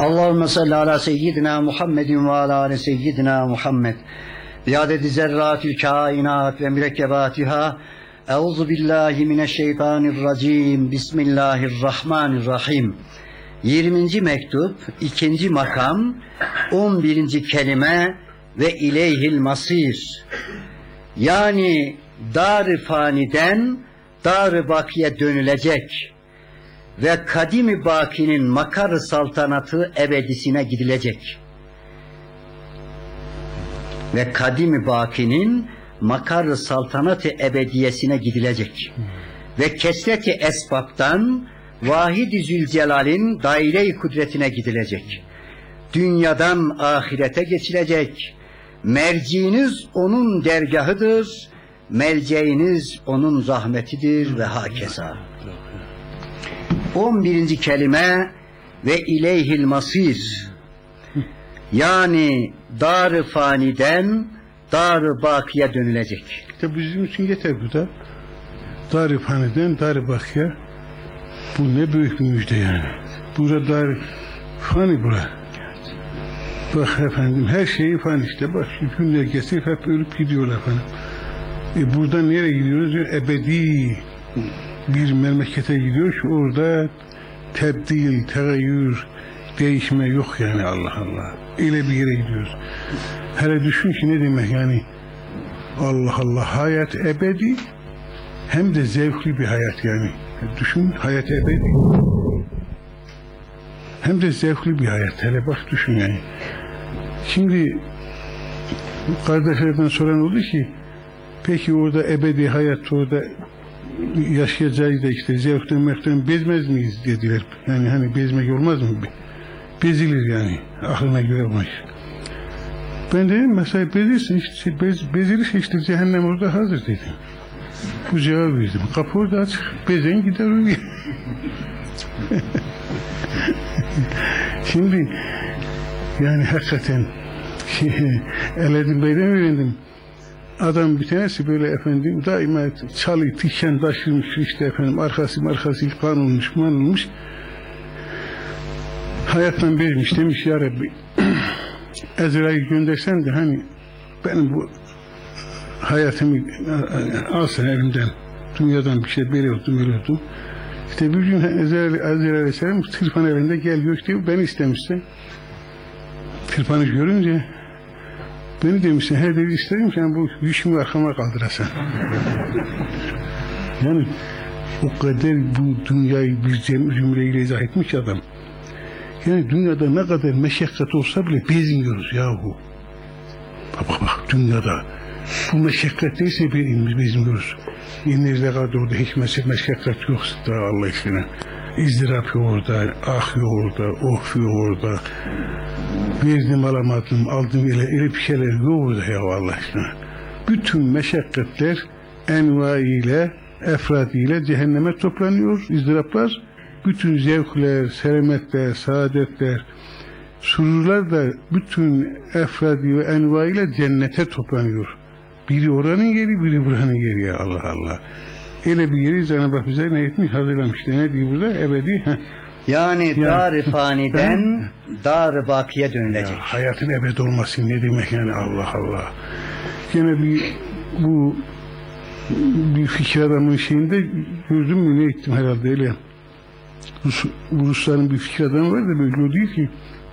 Allahümme salli ala seyyidina Muhammedin ve ala ale seyyidina Muhammed. Biadeti zerratül kainat ve mürekkebatiha. Euzu billahi mineşşeytanirracim. Bismillahirrahmanirrahim. 20. mektup, 2. makam, 11. kelime ve ileyhil masir. Yani dar-ı faniden dar-ı bakiye dönülecek ve kadim-i bakinin makar-ı saltanatı ebedisine gidilecek. Ve kadim-i bakinin makar-ı saltanatı ebediyesine gidilecek. Ve kesreti esbaptan Vahid-i Zülcelal'in daire-i kudretine gidilecek. Dünyadan ahirete geçilecek. Merciiniz onun dergahıdır, melceğiniz onun rahmetidir ve hakeza. 11. kelime ve ileyhil masir. Yani dar-ı faniden dar-ı bakiye dönülecek. İşte bizim için yeter bu da. Dar-ı faniden dar-ı bakiye. Bu ne büyük bir müjde yani. Burada dar-ı fani bura. Bak efendim, her şeyi fani işte. Bak günler geçip hep ölüp gidiyorlar efendim. Buradan nereye gidiyoruz? Ebedi bir memlekete gidiyor ki orada tebdil, tegayyür, değişme yok yani. Allah Allah. Öyle bir yere gidiyoruz. Hele düşün ki ne demek yani. Allah Allah, hayat ebedi hem de zevkli bir hayat yani. Düşün, hayat ebedi hem de zevkli bir hayat. Hele bak düşün yani. Şimdi kardeşlerden soran oldu ki peki orada ebedi hayat, orada yaşayacağız da işte zevkten bezmez miyiz dediler. Yani hani bezmek olmaz mı? Bezilir yani. Aklına göre olmaz. Ben dedim mesela bezirse işte, bezilirse işte cehennem orada hazır dedim. Bu cevabı verdim. Kapı orada açık. Bezen gider oraya. Şimdi yani hakikaten Eledin Bey'den öğrendim. Adam bir tanesi böyle efendim daima çalı tiken taşırmış işte efendim arkası kan olmuş. Hayattan bezmiş demiş ya Rabbi Ezra'yı göndersen de hani benim bu hayatımı alsın elimden. Dünyadan bir şey belirttim. İşte bir gün Ezra Aleyhisselam tırpan elinde geliyor işte beni istemişse. Tırpanı görünce beni demişsin her dedi isterim ki yani bu yükümü arkama kaldırasın. Yani o kadar bu dünyayı bir cümleyle izah etmiş adam. Yani dünyada ne kadar meşakkat olsa bile bezmiyoruz yahu. Bak dünyada bu meşakkat değilse bezmiyoruz. Nerede kadar orada hiç meşakkat yoksa da Allah aşkına. İzdirap orada, ah orada, of orada. Verdim alamadım, aldım öyle bir şeyler yok orada ya Allah aşkına. Bütün meşakkatler envaiyle, efradiyle cehenneme toplanıyor, izdiraplar. Bütün zevkler, selametler, saadetler, sururlar da bütün efradi ve envaiyle cennete toplanıyor. Biri oranın yeri, biri buranın yeri ya Allah Allah. Öyle bir yeri Cenab-ı Hak bize ne etmiş, hazırlamış. Ne diyor burada? Ebedi. Yani dar-ı faniden dar-ı bakiye dönülecek. Ya, hayatın ebed olması ne demek yani Allah Allah. Yine bu bir fikir adamın şeyinde gördüm mü ne ettim herhalde öyle. Rusların bir fikir adamı var da böyle o değil ki.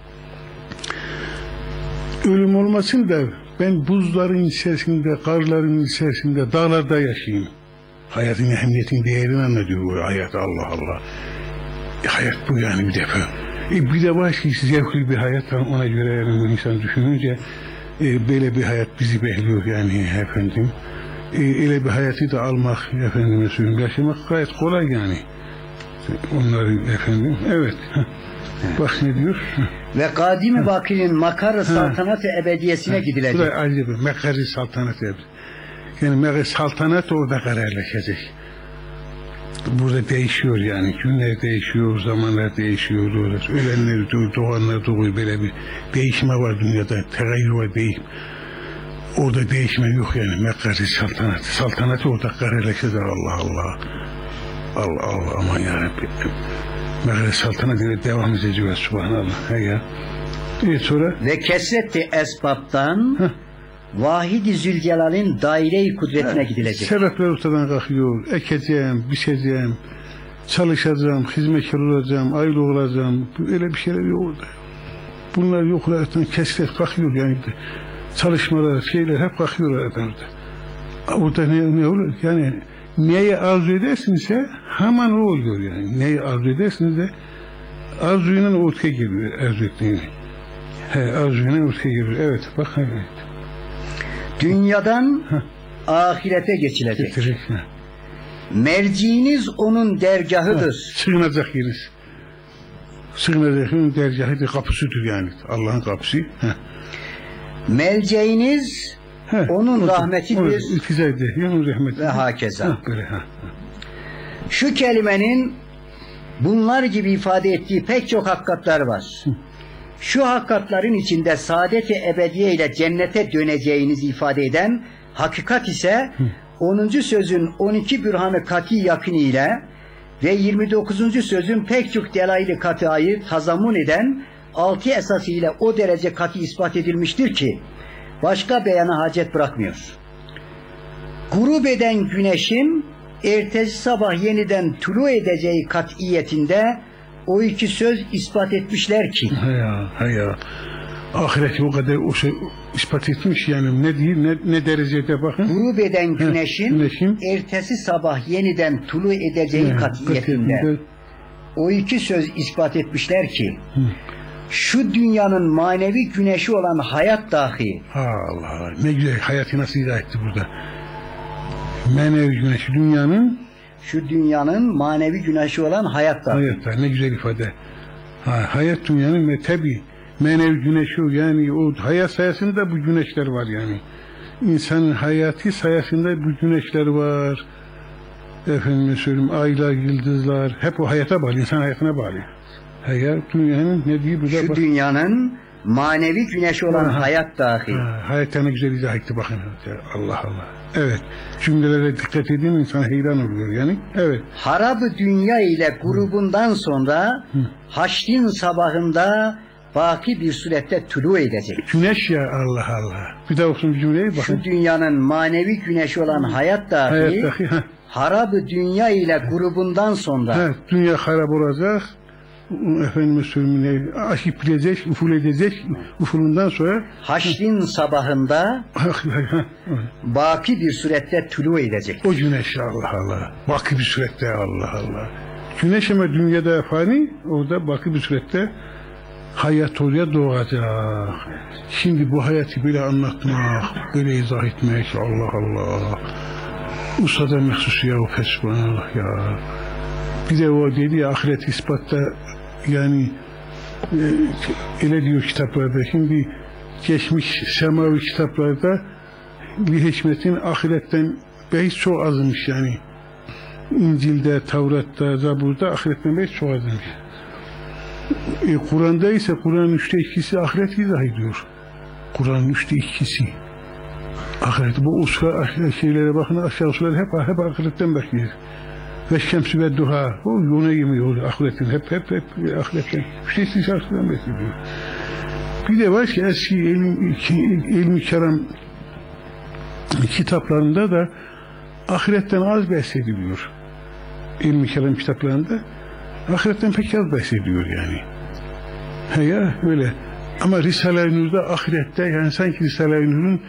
Ölüm olmasın da ben buzların içerisinde, karların içerisinde, dağlarda yaşayayım. Hayatın ehemmiyetinin değerini anlatıyor bu hayat Allah Allah. Hayat bu yani bir defa. Bir de başka zevkli bir hayat ona göre yani insan düşününce böyle bir hayat bizi bekliyor yani efendim. Öyle bir hayatı da almak efendime söyleyeyim yaşamak gayet kolay yani. Onları efendim evet. Bak ne diyor? Ve kadim-i bakinin makar-ı saltanat-ı ebediyesine gidilecek. Bu da ayrı bir makar-ı saltanat-ı ebediyesine. Yani makar-ı saltanat orada kararlaşacak. Burada değişiyor yani. Günler değişiyor, zamanlar değişiyor. Ölenler, doğanlar doğuyor. Böyle bir değişme var dünyada. Tegayyür var, değişim. Orada değişme yok yani. Makar-ı saltanat. Saltanat orada kararlaşacak Allah Allah. Allah Allah aman yarabbim. Mağara saltanatıyla devam edeceğiz subhanallah. Ya. Evet sonra? Ve kesreti esbaptan Vahid-i Zülcelal'in daire-i kudretine gidilecek. Sebepler ortadan kalkıyor. Ekeceğim, biçeceğim, çalışacağım, hizmetkar olacağım, aile olacağım. Öyle bir şeyler yok orada. Bunlar yok oradan kesret kalkıyor yani. Çalışmalar, şeyler hep kalkıyor oradan. Orada ne olur? Yani neyi arzu edersinizse hemen o oluyor yani. Neyi arzu edersiniz arzuyla ortaya geliyor arzu ettiğini. Arzuyla ortaya geliyor. Evet bak evet. Dünyadan ahirete geçilecek. Merciiniz onun dergahıdır. Sığınacak yeriz. Sığınacak yerin dergahıdır, kapısıdır yani. Allah'ın kapısı. Melceğiniz onun rahmetidir. Onun rahmetidir. Ve hakeza. Şu kelimenin bunlar gibi ifade ettiği pek çok hakikatler var. Şu hakikatlerin içinde saadet-i ebediye ile cennete döneceğinizi ifade eden hakikat ise 10. sözün 12 bürhanı kati yakını ile ve 29. sözün pek çok delaylı katıyı tazamun eden 6 esası ile o derece katı ispat edilmiştir ki başka beyana hacet bırakmıyor. Grup eden güneşin ertesi sabah yeniden tulu edeceği kat'iyetinde o iki söz ispat etmişler ki. Ya. Ahireti o kadar o şey ispat etmiş yani ne değil ne derecede bakın. Grup eden güneşin ertesi sabah yeniden tulu edeceği kat'iyetinde o iki söz ispat etmişler ki şu dünyanın manevi güneşi olan hayat dahi. Allah ne güzel hayatı nasıl izah etti burada. Manevi güneşi şu dünyanın manevi güneşi olan hayat dahi. Hayat ne güzel ifade. Hayat dünyanın ve tabi manevi güneşi o yani o hayat sayesinde bu güneşler var yani. İnsanın hayatı sayesinde bu güneşler var. Efendim söyleyeyim aylar, yıldızlar hep o hayata bağlı, insan hayatına bağlı. Hayat dünyanın ne diyor burada? Şu dünyanın manevi güneşi olan hayat dahi. Hayatta ne güzel izah etti bakın. Allah Allah. Evet. Cümlelere dikkat edin insan heyran oluyor yani. Evet. Harab-ı dünya ile grubundan sonra haşrin sabahında baki bir surette tulu edecek. Güneş ya Allah Allah. Bir daha olsun bir cümleyi bakın. Şu dünyanın manevi güneşi olan hayat dahi harab-ı dünya ile grubundan sonra. Dünya harap olacak. Efendime söyleyeyim aşıp gidecek, uful edecek, ufulundan sonra haşrin sabahında baki bir surette tulu edecek. O güneş Allah Allah. Baki bir surette Allah Allah. Güneş ama dünyada fani, orada baki bir surette hayat oraya doğacak. Şimdi bu hayatı böyle anlatmak, böyle izah etmek Allah Allah. Ustada mehsus ya o fesbunallah ya. Bir de o dedi ya ahiret ispatta yani öyle diyor kitaplarda şimdi geçmiş semavi kitaplarda bir hikmetin ahiretten bahis çok azmış yani İncil'de, Tavrat'ta, Zabur'da ahiretten bahis çok azmış. Kur'an'da ise Kur'an'ın 2/3 ahiret izah ediyor. Kur'an'ın 2/3 ahiret. Bu uska şeylere bakın aşağı usulleri hep ahiretten bakıyor. Ve şemsi ve duha o yona yemiyor ahiretin hep ahiretten. İşte ahiretten bahsediyor. Bir de var ki eski ilmi keram kitaplarında da ahiretten az bahsediliyor. İlmi keram kitaplarında ahiretten pek az bahsediyor yani. Ya öyle. Ama Risale-i Nur'da ahirette yani sanki Risale-i Nur'un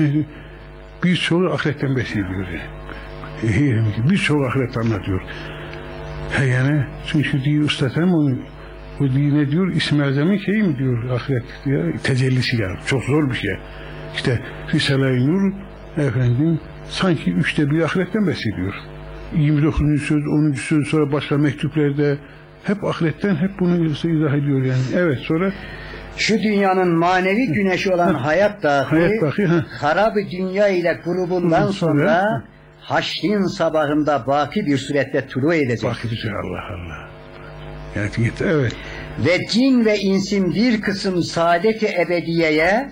birçoğu ahiretten bahsediyor yani. Birçok ahiret anlatıyor. Yani çünkü diyor ustadım onu o ne diyor İsmi Azam'ın şeyi mi diyor ahiret ya tecellisi ya çok zor bir şey. İşte Risale-i Nur efendim sanki 1/3 ahiretten bahsediyor. 29. söz 10. söz sonra başka mektuplerde hep ahiretten hep bunu izah ediyor yani. Evet sonra şu dünyanın manevi güneşi olan hayat dahi harab-ı dünya ile grubundan sonra haşrin sabahında baki bir surette tulu edecek. Baki bir Allah Allah. Yani evet. Ve cin ve insin bir kısım saadet-i ebediyeye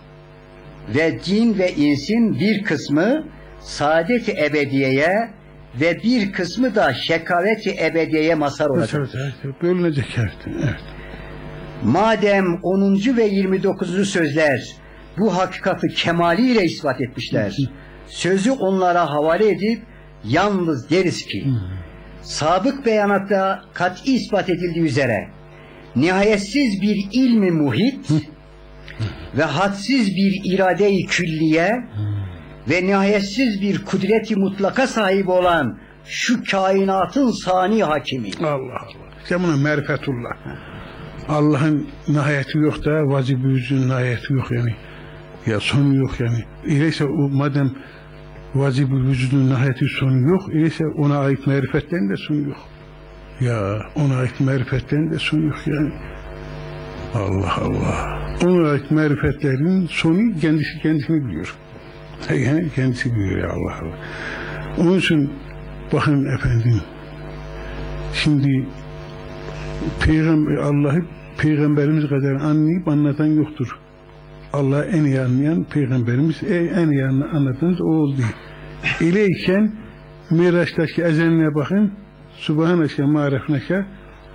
ve cin ve insin bir kısmı saadet-i ebediyeye ve bir kısmı da şekaveti ebediyeye mazhar olacak. Bölünecek, evet. Madem 10. ve 29. sözler bu hakikati kemaliyle ispat etmişler, sözü onlara havale edip yalnız deriz ki, sabık beyanatta kat'i ispat edildiği üzere nihayetsiz bir ilmi muhit ve hadsiz bir irade-i külliye ve nihayetsiz bir kudreti mutlaka sahibi olan şu kainatın sani hakimi. Allah Allah. İşte buna merifetullah. Allah'ın nihayeti yok da vacib-i vücudun nihayeti yok yani. Ya sonu yok yani. Öyleyse o madem vacib-i vücudun nihayeti sonu yok, öyleyse ona ait marifetlerin de sonu yok. Ya ona ait marifetlerin de sonu yok yani. Allah Allah. Ona ait marifetlerin sonu kendisini biliyor. Yani kendisi biliyor ya Allah Allah. Onun için bakın efendim, şimdi Allah'ı Peygamberimiz kadar anlayıp anlatan yoktur. Allah'ı en iyi anlayan Peygamberimiz, en iyi anlatanız o oldu. İleyken Miraç'taki ezenine bakın, Subhaneke marifneke,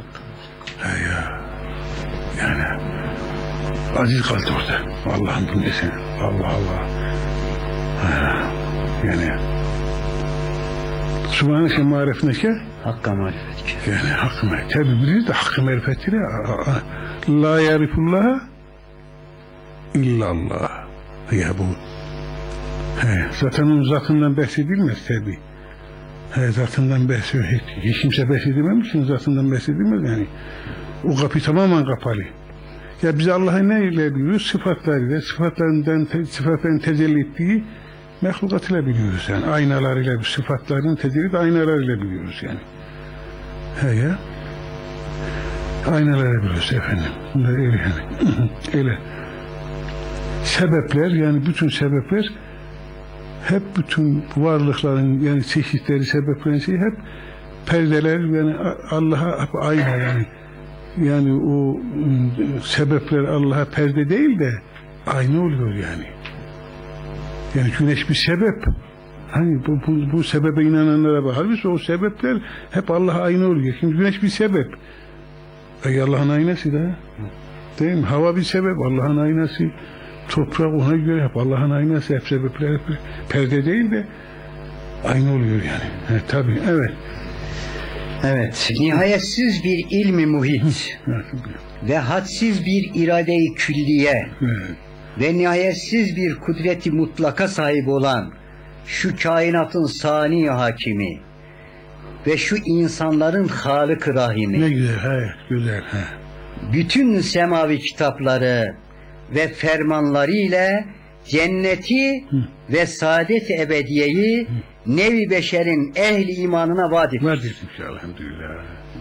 yani aziz kaldı orada. Allah'ın bunu desene. Allah Allah. Yani Subhaneke marifneke, Hakka marifetke. yani hakkı marifet. Tabi biliriz de hakkı marifetini la yarifullaha illallah. Ya bu zaten onun zatından bahsedilmez tabi. Zatından bahsedilir. Hiç kimse bahsedilmemiş için zatından bahsedilmez yani. O kapı tamamen kapalı. Ya biz Allah'ı ne ile biliyoruz? Sıfatlarıyla, sıfatların tecelli ettiği mehlukatıyla biliyoruz yani. Aynalarıyla, sıfatların tecelli de aynalarıyla biliyoruz yani. Ya. Aynalarıyla biliyoruz efendim. Öyle yani. Öyle. Sebepler, yani bütün sebepler hep bütün varlıkların yani çeşitleri, sebeplerin şeyi hep perdeler, yani Allah'a hep ayna yani. Yani o sebepler Allah'a perde değil de ayna oluyor yani. Yani güneş bir sebep. Hani bu sebebe inananlara bak. Halbuki o sebepler hep Allah'a ayna oluyor. Şimdi güneş bir sebep. Allah'ın aynası da. Değil mi? Hava bir sebep. Allah'ın aynası. Toprak ona göre hep Allah'ın aynası. Hep sebepler hep perde değil de ayna oluyor yani. Tabii. Evet. Evet. Nihayetsiz bir ilmi muhit ve hadsiz bir irade-i külliye ve nihayetsiz bir kudreti mutlaka sahibi olan şu kainatın sani hakimi ve şu insanların Halık-ı Rahimi. Ne güzel, güzel. Bütün semavi kitapları ve fermanları ile cenneti ve saadet-i ebediyeyi nevi beşerin ehli imanına vaat etmiştir. Vaat etmiş elhamdülillah.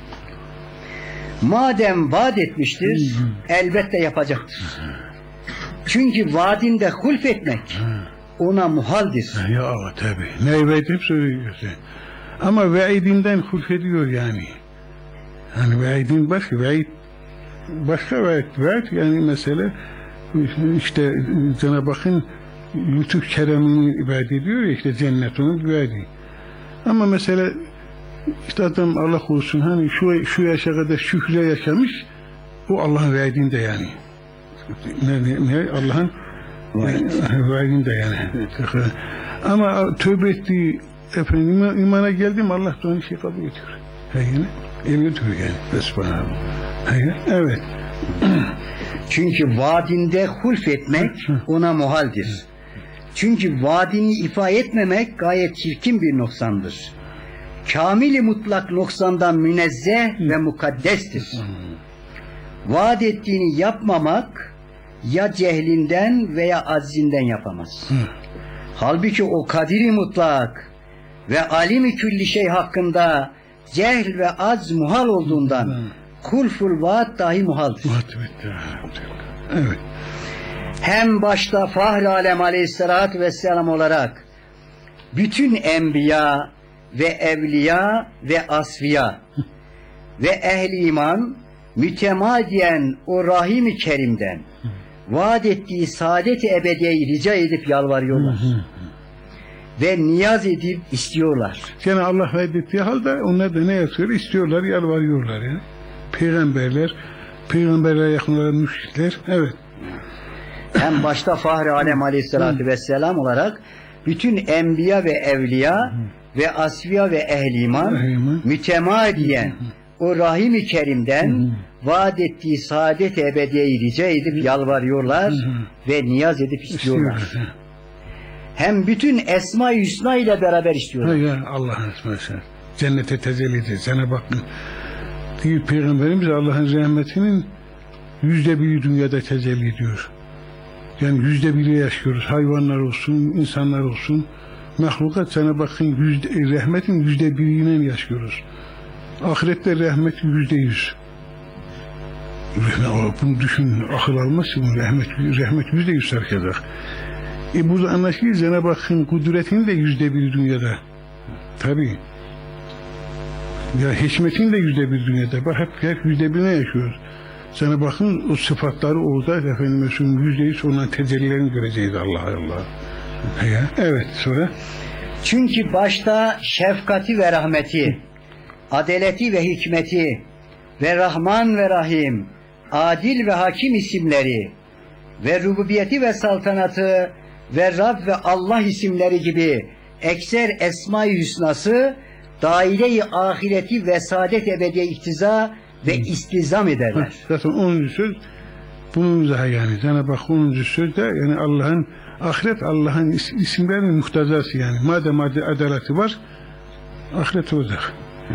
Madem vaat etmiştir, elbette yapacaktır. Çünkü vaadinde hulf etmek ona muhaldir. Ya tabi. Ne vaat söylüyorsun. Ama vaidinden hulf ediyor yani. Yani vaidin başka, vaat yani mesela işte Cenab-ı Hakk'ın lütuf keremini ibade ediyor ya, işte cennet onun ibade. Ama mesela işte adam Allah korusun hani şu yaşa kadar şükre yaşamış, o Allah'ın vaadinde yani. Ne Allah'ın vaadinde yani. Ama tövbe ettiği efendim imana geldim, Allah da onu şey kabul ediyor. Yani el götürüyor yani. Subhanallah. Evet. Çünkü vaadinde hulf etmek ona muhaldir. Çünkü vaadini ifa etmemek gayet çirkin bir noksandır. Kamil-i mutlak noksandan münezzeh ve mukaddestir. Vaat ettiğini yapmamak ya cehlinden veya aczinden yapamaz. Halbuki o kadir-i mutlak ve alim-i külli şey hakkında cehl ve acz muhal olduğundan hulful vaat dahi muhaldir. Evet. Hem başta Fahri Alem Aleyhisselatü Vesselam olarak bütün enbiya ve evliya ve asfiya ve ehli iman mütemadiyen o Rahim-i Kerim'den vaat ettiği saadet-i ebediyeyi rica edip yalvarıyorlar. ve niyaz edip istiyorlar. Yani Allah reddettiği halde onlar da ne yapıyor? İstiyorlar, yalvarıyorlar yani. Peygamberlere yakın olan müşrikler, evet. Hem başta Fahri Alem Aleyhisselatü Vesselam olarak bütün enbiya ve evliya ve asfiya ve ehli iman mütemadiyen o Rahim-i Kerim'den vaat ettiği saadet ebediyeyi rica edip yalvarıyorlar ve niyaz edip istiyorlar. Hem bütün Esma-i Hüsna ile beraber istiyorlar. Ya Allah'ın esması. Cennete tecelli edin. Sana bakın. Diyor Peygamberimiz Allah'ın rahmetinin %1'i dünyada tecelli ediyor. Yani %1'i yaşıyoruz. Hayvanlar olsun, insanlar olsun. Mahlukat sana bakın rahmetin %1'iyle yaşıyoruz. Ahirette rahmetin %100. Bunu düşün, akıl almazsın. Rahmet %100 herkese. Burada anlaşılıyor. Cenab-ı Hakk'ın kudretinin de %1 dünyada. Tabii. Ya hikmetin de %1 dünyada. Bak hep %1'ine yaşıyoruz. Cenab-ı Hakk'ın o sıfatları orada efendim %100 onların tecellilerini göreceğiz Allah. Evet sonra. Çünkü başta şefkati ve rahmeti, adaleti ve hikmeti ve Rahman ve Rahim, Adil ve Hakim isimleri ve rububiyeti ve saltanatı ve Rab ve Allah isimleri gibi ekser Esma-i Hüsnası daire-i ahireti ve saadet ebediye iktiza ve istizam ederler. Zaten 10. söz bunun daha yani. Cenab-ı Hak 10. sözde yani Allah'ın ahiret Allah'ın isimlerinin muhtazası yani. Madem adaleti var ahiret olacak.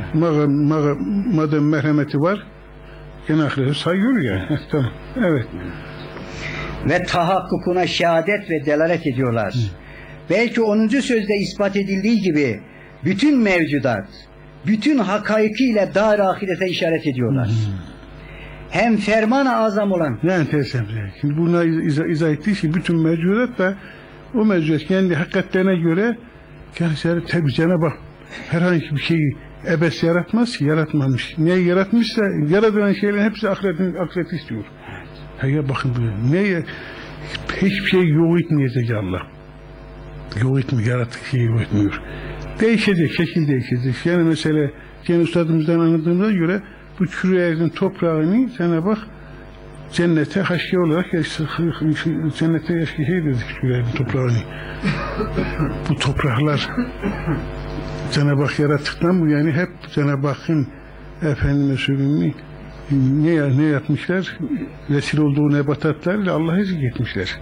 Madem merhameti var gene ahireti sayıyor ya. Tamam. Evet. Ve tahakkukuna şehadet ve delalet ediyorlar. Belki 10. sözde ispat edildiği gibi bütün mevcudat, bütün hakaikiyle dar ahirete işaret ediyorlar. Hem ferman-ı azam olan. Ne enteresan. Şimdi buna izah ettiği şey bütün mevcudat da o mevcudat kendi hakikatlerine göre kendisi tabi Cenab-ı Hak herhangi bir şeyi ebes yaratmaz, yaratmamış. Neyi yaratmışsa yaratılan şeylerin hepsi ahireti istiyor. Ya bakın hiçbir şey yok etmeyecek Allah. Yok etmiyor, yarattık şeyi yok etmiyor. Değişecek, şekil değişecek. Yani mesela Cenab-ı Üstadımızdan anladığımıza göre bu çürü yerin toprağını sana bak cennete haşke olarak cennete yaşlı şey dedik çürü yerin toprağını. Bu topraklar Cenab-ı Hak yarattıktan bu yani hep Cenab-ı Hakk'ın efendime söyleyeyim ne yapmışlar? Vesile olduğu nebatatlarla Allah'a ezgi etmişler.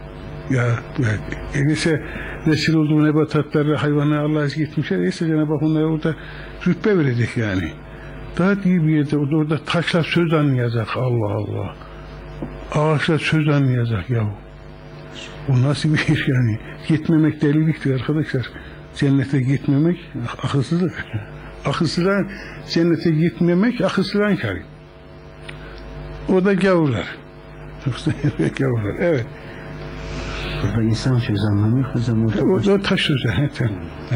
Neyse vesile olduğu nebatatlarla hayvanlara Allah'a ezgi etmişler. Neyse Cenab-ı Hak onlara orada rütbe verecek yani. Daha iyi bir yerde orada taşlar söz anlayacak. Allah. Ağaçlar söz anlayacak yahu. Bu nasıl bir iş yani? Gitmemek deliliktir arkadaşlar. Cennete gitmemek akılsızlık. Akılsızdan cennete gitmemek akılsızdan kâr. O da gavurlar. Gavurlar. Evet. Burada insan söz anlamıyor. O taş sözü. Evet.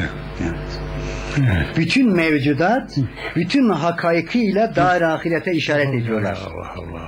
Bütün mevcudat, bütün hakaikiyle dar ahirete işaret ediyorlar. Allah.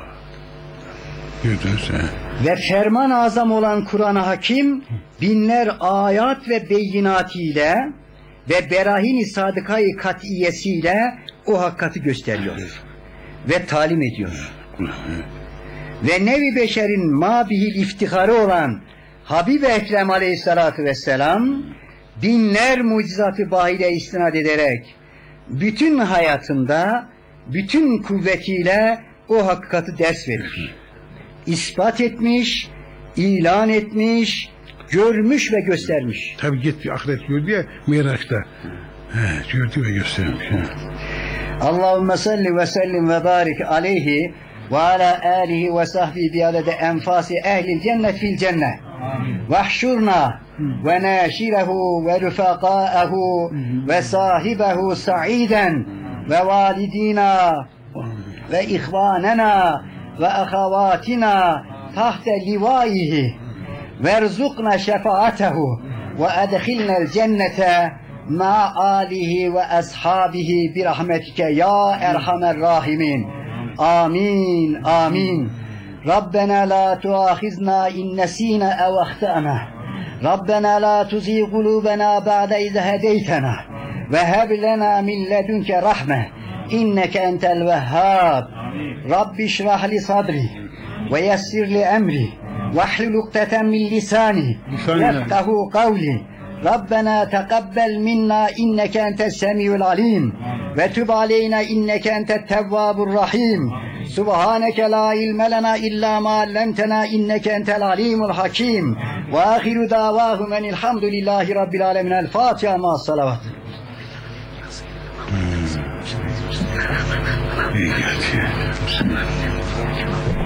Ve ferman-ı azam olan Kur'an-ı Hakim binler ayat ve beyinatiyle ve berahin-i sadıkayı kat'iyesiyle o hakikati gösteriyor ve talim ediyor. Ve nevi beşerin mabihil iftiharı olan Habib-i Ekrem Aleyhisselatü Vesselam binler mucizatı bahile istinad ederek bütün hayatında bütün kuvvetiyle o hakikati ders verir. İspat etmiş, ilan etmiş, görmüş ve göstermiş. Tabi gitti ahiret gördü ya Miraç'ta. Gördü ve göstermiş. Allahümme salli ve sellim ve barik aleyhi ve ala alihi ve sahbihi biadede enfasi ehlil cennet fil cennet. Vahşurna ve nâşirehu ve rüfakâehu ve sahibehu sa'iden ve validina ve ihvanena ve ahavatina tahte livaihi verzukna şefaatehu ve edkhilnel cennete ma alihi ve ashabihi bi rahmetike ya erhamer rahimin. Amin. Rabbena la tuahizna in nesina ev ahtana. Rabbena la tuzi kulubena ba'de iz hedeytena ve heb lena min ledunke rahme inneke entel vehhab. Rabbi şrah li sadri ve yessir li emri ve hlul ukdeten min lisani yefkahu kavli. Rabbena teqabbel minna inneke entes semiyul alim ve tub aleyna inneke entet tevvabur rahim. Subhaneke la ilme lena illa ma allamtena inneke entel alimul hakim. Ve ahiru davahum enilhamdülillahi rabbil alemin. El Fatiha ma'as salavat. İyi geldi.